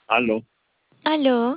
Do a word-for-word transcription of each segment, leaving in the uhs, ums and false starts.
Aló, Aló,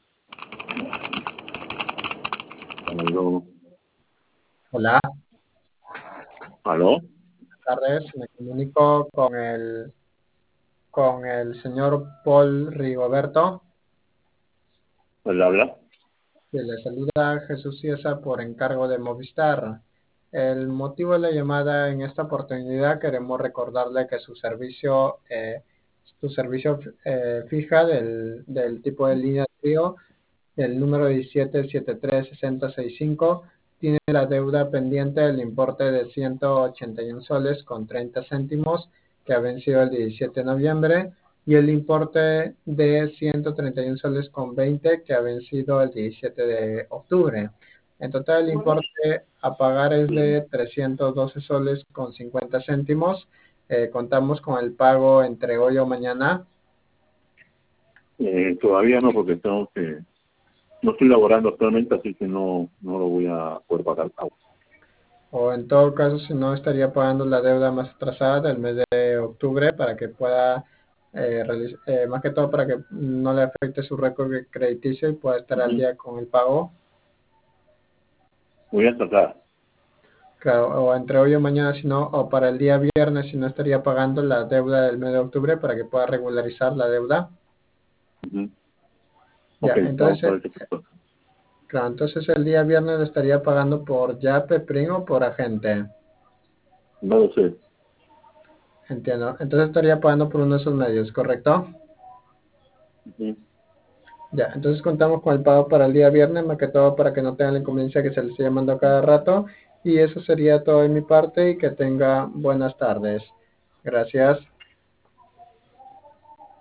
aló, Hola, aló, buenas tardes. Me comunico con el, con el señor Paul Rigoberto. ¿él habla? Que le saluda Jesús Ciesa por encargo de Movistar. El motivo de la llamada en esta oportunidad queremos recordarle que su servicio, eh, su servicio eh, fija del, del tipo de línea de trío, el número diecisiete setenta y tres sesenta sesenta y cinco, tiene la deuda pendiente del importe de ciento ochenta y uno soles con treinta céntimos que ha vencido el diecisiete de noviembre y el importe de ciento treinta y uno soles con veinte que ha vencido el diecisiete de octubre. En total el importe a pagar es de trescientos doce soles con cincuenta céntimos. Eh, contamos con el pago entre hoy o mañana. Eh, todavía no, porque tengo que, no estoy laborando actualmente, así que no, no lo voy a poder pagar ahora. O en todo caso, si no, estaría pagando la deuda más atrasada del mes de octubre para que pueda, eh, realiz- eh, más que todo para que no le afecte su récord crediticio y pueda estar al Ujú. día con el pago. Voy a tratar. Claro, o entre hoy o mañana, si no, o para el día viernes, si no, estaría pagando la deuda del mes de octubre para que pueda regularizar la deuda. Ujú. Ok, Ya, vamos entonces, a eh, ver qué pasa. claro, entonces el día viernes le estaría pagando por Yape, Pring o por agente. No lo sé. Entiendo. Entonces estaría pagando por uno de esos medios, ¿correcto? Ujú. Ya, entonces contamos con el pago para el día viernes, más que todo para que no tengan la inconveniencia que se les esté llamando a cada rato. Y eso sería todo de mi parte y que tenga buenas tardes. Gracias.